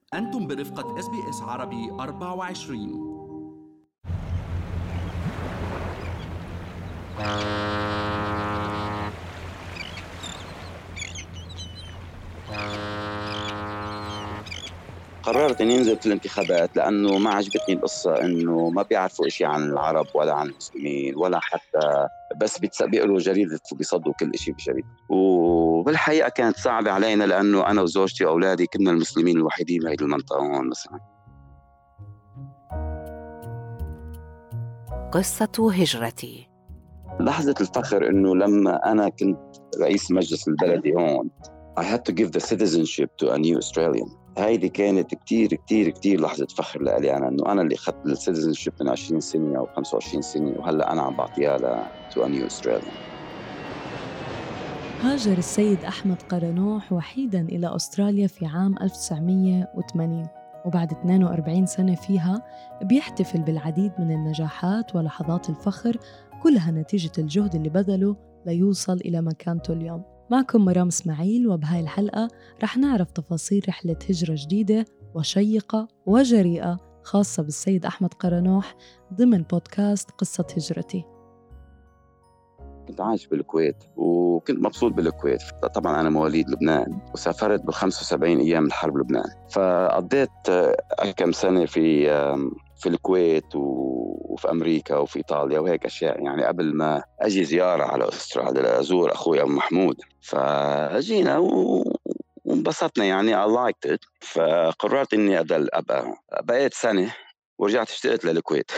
أنتم برفقة SBS عربي 24. قررت إني أنزل في الانتخابات لأنه ما عجبتني القصة إنه ما بيعرفوا إشي عن العرب ولا عن المسلمين ولا حتى بس بيقروا جريدة وبيصدقوا كل إشي بجريدة. وبالحقيقة كانت صعبة علينا لأنه أنا وزوجتي وأولادي كنا المسلمين الوحيدين بهيدي المنطقة هون مثلا. قصة هجرتي. لحظة الفخر إنه لما أنا كنت رئيس مجلس البلدي هون I had to give the citizenship to a new Australian. هيدي كانت كتير كتير كتير لحظة فخر لألي أنا إنه أنا اللي أخذت السيتيزنشيب من 20 سنة أو 25 سنة وهلأ أنا عم بعطيها to a new Australian. هاجر السيد أحمد قرنوح وحيداً إلى أستراليا في عام 1980، وبعد 42 سنة فيها بيحتفل بالعديد من النجاحات ولحظات الفخر، كلها نتيجة الجهد اللي بذله ليوصل إلى مكانته اليوم. معكم مرام إسماعيل، وبهاي الحلقة رح نعرف تفاصيل رحلة هجرة جديدة وشيقة وجريئة خاصة بالسيد أحمد قرنوح ضمن بودكاست قصة هجرتي. كنت عايش بالكويت وكنت مبسوط بالكويت. طبعا أنا مواليد لبنان وسافرت بال75 أيام الحرب لبنان، فقضيت كم سنة في الكويت وفي أمريكا وفي إيطاليا وهيك أشياء، يعني قبل ما أجي زيارة على أستراليا لأزور أخوي أبو محمود. فجينا وانبسطنا، يعني I liked it. فقررت إني أبقى بقيت سنة ورجعت اشتقت للكويت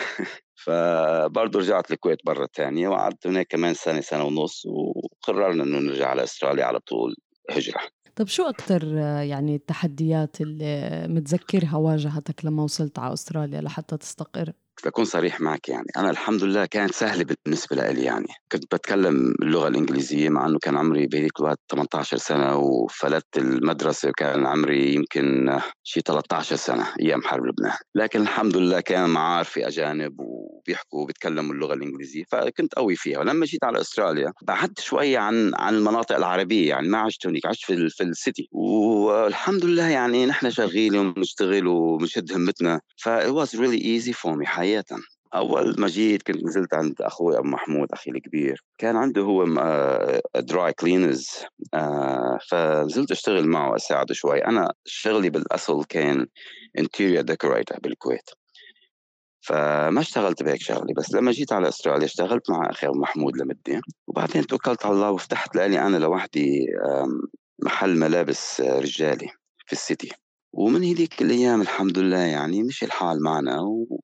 فبرضه رجعت الكويت مرة تانية وقعدت هناك كمان سنة ونص، وقررنا إنه نرجع على أستراليا على طول هجرة. طب شو أكتر يعني التحديات اللي متذكرها واجهتك لما وصلت على أستراليا لحتى تستقر؟ لأكون صريح معك، يعني أنا الحمد لله كانت سهلة بالنسبة لي. يعني كنت بتكلم اللغة الإنجليزية مع أنه كان عمري بهذيك الوقت 18 سنة، وفلت المدرسة وكان عمري يمكن شي 13 سنة أيام حرب لبنان. لكن الحمد لله كان معارفي أجانب وبيحكوا وبيتكلموا اللغة الإنجليزية، فكنت قوي فيها. ولما جيت على أستراليا بعدت شوية عن المناطق العربية، يعني ما عشت هناك، عشت في السيتي، والحمد لله يعني نحن شغالين وبنشتغل وبنشد همتنا. ف it was really easy for me حقيقة. أول ما جيت كنت نزلت عند أخوي أبو محمود أخي الكبير، كان عنده هو دراي كلينرز، فنزلت أشتغل معه أساعده شوي. أنا شغلي بالأصل كان interior decorator بالكويت، فما اشتغلت بهيك شغلي. بس لما جيت على أستراليا اشتغلت مع أخي أبو محمود لمدة، وبعدين توكلت على الله وفتحت لي أنا لوحدي محل ملابس رجالي في السيتي. ومن هديك الأيام الحمد لله يعني مشي الحال معنا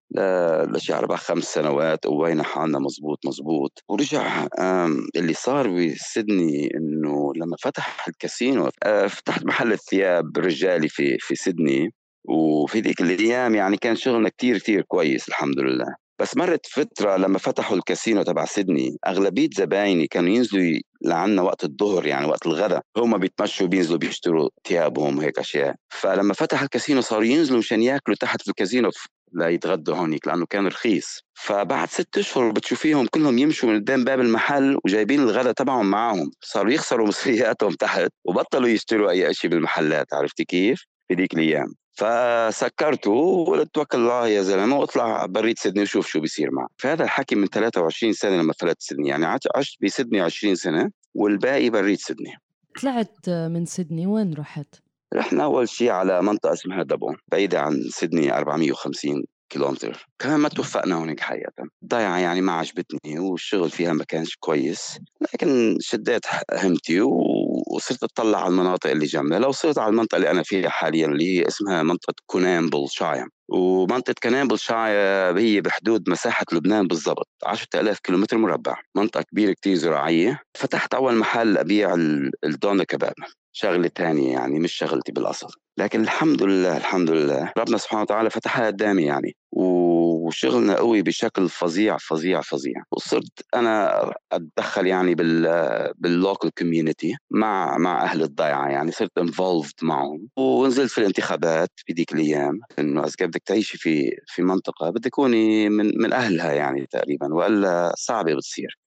لشي 4-5 سنوات قوينا حالنا مزبوط. ورجع اللي صار بسيدني إنه لما فتح الكاسينو، فتحت محل الثياب رجالي في سيدني. وفي ذيك الأيام يعني كان شغلنا كتير كتير كويس الحمد لله. بس مرت فترة لما فتحوا الكاسينو تبع سيدني، أغلبية زبايني كانوا ينزلوا لعنا وقت الظهر، يعني وقت الغداء هم بيتمشوا بينزلوا بيشتروا ثيابهم وهيك أشياء. فلما فتح الكاسينو صاروا ينزلوا مشان ياكلوا تحت في الكاسينو لا يتغدوا هونيك لأنه كان رخيص. فبعد 6 أشهر بتشوفيهم كلهم يمشوا من قدام باب المحل وجايبين الغداء تبعهم معاهم. صاروا يخسروا مصرياتهم تحت وبطلوا يشتروا أي شيء بالمحلات. عرفتي كيف في ديك الأيام؟ فسكرته وقلت توكل الله يا زلمه واطلع بريد سيدني وشوف شو بيصير معك. فهذا الحكي من 23 سنه لما فلت سيدني، يعني عشت بسيدني 20 سنه والباقي بريد سيدني. طلعت من سيدني وين رحت؟ رحنا أول شيء على منطقة اسمها دبون، بعيدة عن سيدني 450 كيلومتر. كمان ما توفقنا هناك حقيقة، ضيعة يعني ما عجبتني والشغل فيها ما كانش كويس. لكن شديت همتي وصرت أطلع على المناطق اللي جنبها. لو صرت على المنطقة اللي أنا فيها حاليا اللي هي اسمها منطقة كونامبل شايم. ومنطقة كونامبل شايم هي بحدود مساحة لبنان بالضبط 10,000 كيلومتر مربع، منطقة كبيرة كتير زراعية. فتحت أول محل أبيع الدونة كباب، شغلة تانية يعني مش شغلتي بالأصل. لكن الحمد لله ربنا سبحانه وتعالى فتحها قدامي يعني، وشغلنا قوي بشكل فظيع. وصرت أنا أتدخل يعني باللوكال كوميونيتي مع أهل الضيعة، يعني صرت involved معهم. ونزلت في الانتخابات في ديك الأيام، إنه إذا بدك تعيشي في منطقة بدك تكوني من أهلها يعني تقريبا، وإلا صعبة بتصير.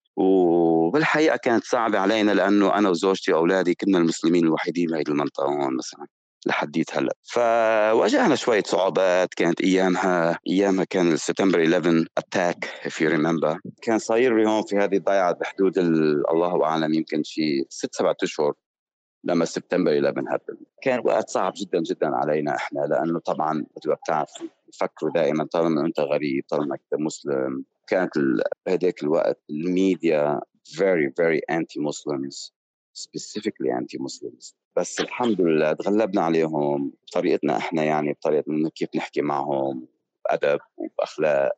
وبالحقيقة كانت صعبة علينا لأنه أنا وزوجتي وأولادي كنا المسلمين الوحيدين بهذه المنطقة هون مثلا. لحديت هلا. فواجهنا شوية صعوبات. كانت أيامها كان سبتمبر 11 أتاك if you remember. كان صاير لي هون في هذه الضيعة بحدود الله أعلم يمكن شيء 6-7 أشهر لما سبتمبر 11 هبل. كان وقت صعب جدا جدا علينا احنا، لأنه طبعا مثل ما بتعرف يفكروا دائما طالما أنت غريب، طالما أنت مسلم. كانت بهداك الوقت الميديا very very anti-Muslims, specifically anti-Muslims. بس الحمد لله تغلبنا عليهم بطريقتنا احنا، يعني بطريقتنا كيف نحكي معهم بأدب وبأخلاق.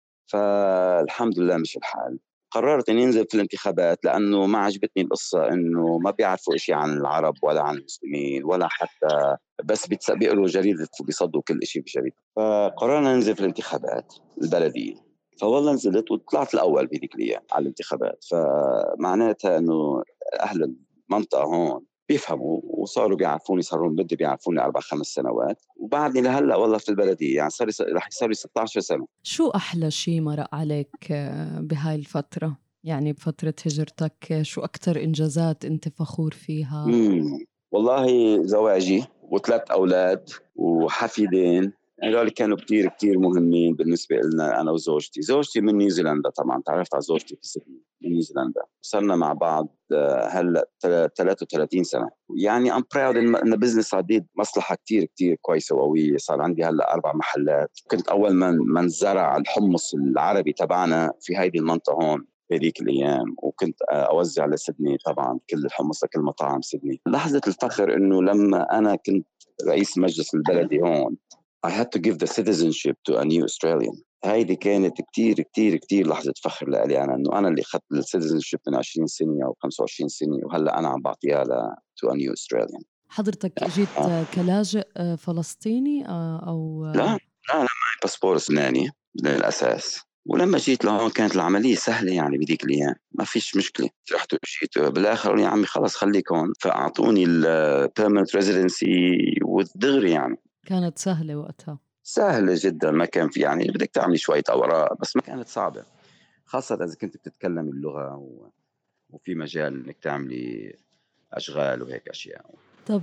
فالحمد لله مش الحال. قررت اني انزل في الانتخابات لانه ما عجبتني القصه انه ما بيعرفوا إشي عن العرب ولا عن المسلمين ولا حتى بس بيقروا جريده وبيصدقوا كل إشي بجريده. فقررنا ننزل في الانتخابات البلديه. فوالله نزلت وطلعت الاول بهذيك الايام على الانتخابات. فمعناتها انه اهل المنطقه هون بيفهموا وصاروا بيعرفوني، صاروا بدي بيعرفوني 4-5 سنوات، وبعدني لهلا والله في البلديه. يعني رح يصير لي 16 سنه. شو أحلى شي مرق عليك بهاي الفترة؟ يعني بفترة هجرتك شو أكتر إنجازات أنت فخور فيها؟ والله زواجي و3 أولاد وحفيدين، هذول كانوا كتير كتير مهمين بالنسبة لنا أنا وزوجتي. زوجتي من نيوزيلندا طبعا، تعرفت على زوجتي في سيدني من نيوزيلندا. صرنا مع بعض هلأ 33 سنة. يعني I'm proud إن بزنس عديد مصلحة كتير كتير كويسة وقوية. صار عندي هلأ 4 محلات. كنت أول من زرع الحمص العربي تبعنا في هيدي المنطقة هون بهذيك الأيام، وكنت أوزع لسيدني طبعا كل الحمص لكل مطاعم سيدني. لحظة الفخر إنه لما أنا كنت رئيس مجلس البلدي هون I had to give the citizenship to a new Australian. هيدي كانت كتير كتير كتير لحظة فخر لألي أنا، إنه أنا اللي أخذت الcitizenship من 20 سنة أو 25 سنة، وهلأ أنا عم بعطيها to a new Australian. حضرتك اجيت كلاجئ فلسطيني أو لا معي باسبور لبناني من الأساس. ولما جيت لهون كانت العملية سهلة، يعني بديك الأيام ما فيش مشكلة. رحت وجيت بالآخر يا عمي خلص خليك هون، فأعطوني permanent residency والدغري. يعني كانت سهلة وقتها؟ سهلة جدا، ما كان في يعني بدك تعملي شوية أوراق بس ما كانت صعبة، خاصة إذا كنت بتتكلم اللغة وفي مجال إنك تعملي أشغال وهيك أشياء. طب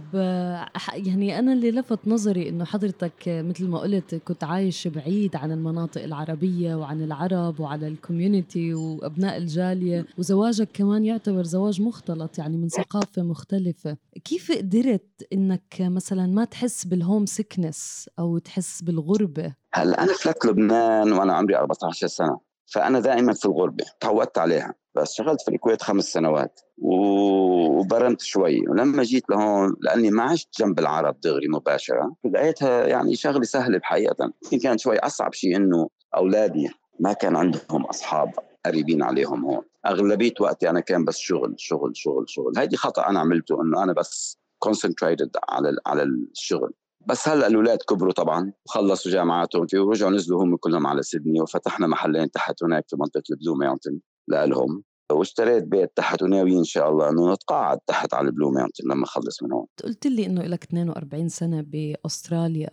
يعني أنا اللي لفت نظري إنه حضرتك مثل ما قلت كنت عايش بعيد عن المناطق العربية وعن العرب وعلى الكوميونيتي وأبناء الجالية، وزواجك كمان يعتبر زواج مختلط يعني من ثقافة مختلفة. كيف قدرت إنك مثلا ما تحس بالهوم سيكنس أو تحس بالغربة؟ هلا أنا فلت لبنان وأنا عمري 14 سنة، فأنا دائما في الغربة تعودت عليها. بس اشتغلت في الكويت 5 سنوات وبرمت شوي. ولما جيت لهون لأني ما عشت جنب العرب دغري مباشرة، لقيتها يعني شغلة سهلة بحقيقة. كان شوي أصعب شيء إنه أولادي ما كان عندهم أصحاب قريبين عليهم هون. أغلبية وقتي أنا كان بس شغل شغل شغل شغل. هيدي خطأ أنا عملته، إنه أنا بس concentrated على الشغل. بس هلا الأولاد كبروا طبعا وخلصوا جامعاتهم فيه ورجعوا نزلوا هم كلهم على سيدني، وفتحنا محلين تحت هناك في منطقة البلو ماونتن لهم، واشتريت بيت تحت وناوي إن شاء الله إنه نتقاعد تحت على البلو ماونتن لما أخلص من هون. قلت لي إنه لك 42 سنة بأستراليا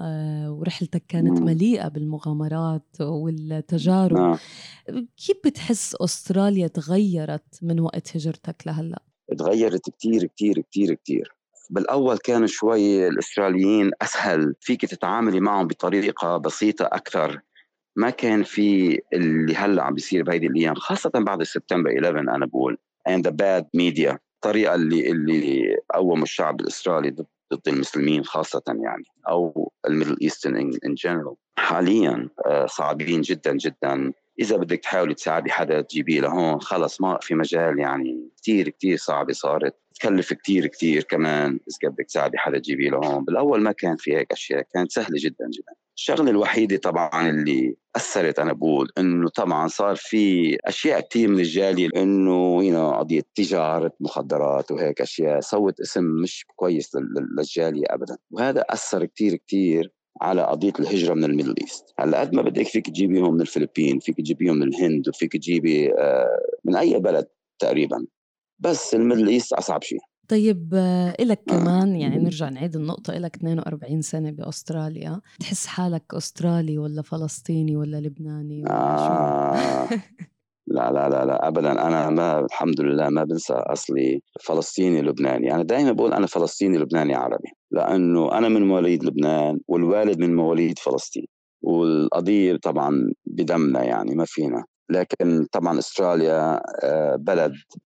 ورحلتك كانت مليئة بالمغامرات والتجارب. نعم. كيف بتحس أستراليا تغيرت من وقت هجرتك لهلأ؟ تغيرت كتير كتير كتير كتير. بالأول كانوا شوي الأستراليين أسهل، فيك تتعاملي معهم بطريقة بسيطة أكثر. ما كان في اللي هلأ عم بيصير بهيدي الأيام، خاصة بعد سبتمبر 11. أنا بقول and the bad media، الطريقة اللي قوموا الشعب الأسترالي ضد المسلمين خاصة، يعني أو الميدل إيسترن in general. حاليا صعبين جدا جدا. إذا بدك تحاولي تساعدي حدا تجيبيه لهون خلص ما في مجال. يعني كتير كتير صعبة صارت، تكلف كتير كتير كمان إذا بدك تساعدي حدا تجيبيه لهون. بالأول ما كان في هيك أشياء، كانت سهلة جدا جدا. الشغلة الوحيدة طبعا اللي أثرت أنا بقول إنه طبعا صار في أشياء كتير من الجالية إنه قضية تجارة مخدرات وهيك أشياء سوت اسم مش كويس للجالية أبدا، وهذا أثر كتير كتير على قضية الهجرة من الميدل إيست. هلا قد ما بدك فيك تجيبيهم من الفلبين، فيك تجيبيهم من الهند، وفيك تجيبي من أي بلد تقريبا، بس الميدل إيست أصعب شيء. طيب إلك كمان يعني نرجع نعيد النقطة، إلك 42 سنة بأستراليا، تحس حالك أسترالي ولا فلسطيني ولا لبناني ولا شو؟ لا لا لا لا أبدا. أنا ما الحمد لله ما بنسى أصلي فلسطيني لبناني. أنا دائما بقول أنا فلسطيني لبناني عربي. لأنه أنا من مواليد لبنان والوالد من مواليد فلسطين، والقضية طبعا بدمنا يعني ما فينا. لكن طبعا أستراليا بلد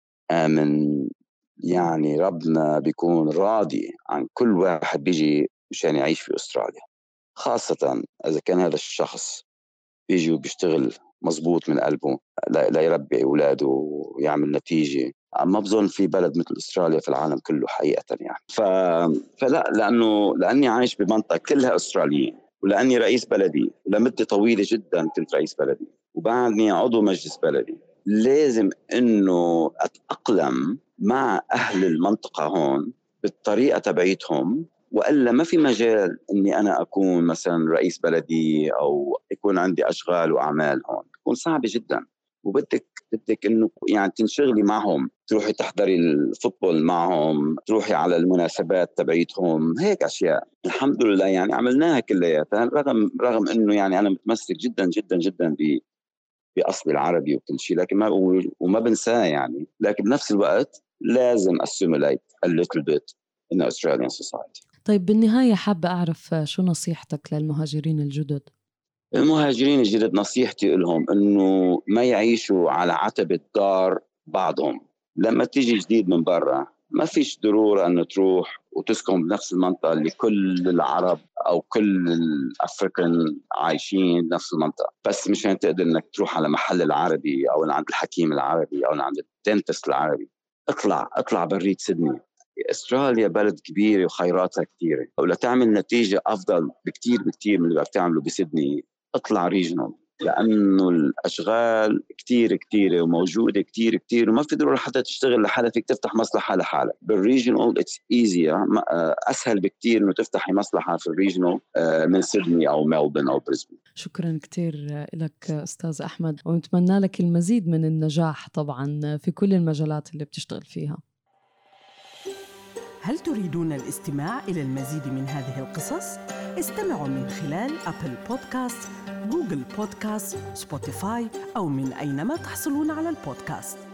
آمن، يعني ربنا بيكون راضي عن كل واحد بيجي مشان يعيش في أستراليا، خاصة إذا كان هذا الشخص بيجي وبيشتغل مزبوط من قلبه لا يربي أولاده ويعمل نتيجة. ما بظن في بلد مثل أستراليا في العالم كله حقيقة يعني. فلا، لأني عايش بمنطقة كلها أستراليين، ولأني رئيس بلدي ولمدة طويلة جدا كنت رئيس بلدي، وبعدني عضو مجلس بلدي، لازم إنه أتأقلم مع أهل المنطقة هون بالطريقة تبعيتهم، وإلا ما في مجال إني أنا أكون مثلا رئيس بلدي أو يكون عندي أشغال وأعمال هون، تكون صعبة جدا. وبدك إنه يعني تنشغلي معهم، تروحي تحضري الفوتبول معهم، تروحي على المناسبات تبعيتهم، هيك أشياء. الحمد لله يعني عملناها كلياتها، رغم إنه يعني أنا متمسك جدا جدا جدا بأصلي العربي وكل شيء، لكن وما بنساه يعني. لكن بنفس الوقت لازم assimilate a little bit in Australian society. طيب بالنهاية حابة أعرف شو نصيحتك للمهاجرين الجدد؟ المهاجرين الجدد نصيحتي لهم إنه ما يعيشوا على عتبة دار بعضهم. لما تيجي جديد من برا ما فيش ضرورة أنه تروح وتسكن بنفس المنطقة اللي كل العرب أو كل الأفريكان عايشين بنفس المنطقة، بس مشان تقدر أنك تروح على محل العربي أو عند الحكيم العربي أو عند الدنتست العربي. اطلع بريد سيدني. استراليا بلد كبيرة وخيراتها كثيرة، ولو تعمل نتيجة أفضل بكتير من اللي بتعمله بسيدني اطلع ريجنال، لأنه الأشغال كتير وموجودة كتير وما في ضرورة حتى تشتغل لحالك، فيك تفتح مصلحة لحالك. بالريجنال اتس ايزي، أسهل بكتير إنه تفتحي مصلحة في الريجنال من سيدني أو ملبورن أو بريسبن. شكرا كتير لك أستاذ أحمد، ونتمنى لك المزيد من النجاح طبعا في كل المجالات اللي بتشتغل فيها. هل تريدون الاستماع إلى المزيد من هذه القصص؟ استمعوا من خلال أبل بودكاست، جوجل بودكاست، سبوتيفاي أو من أينما تحصلون على البودكاست.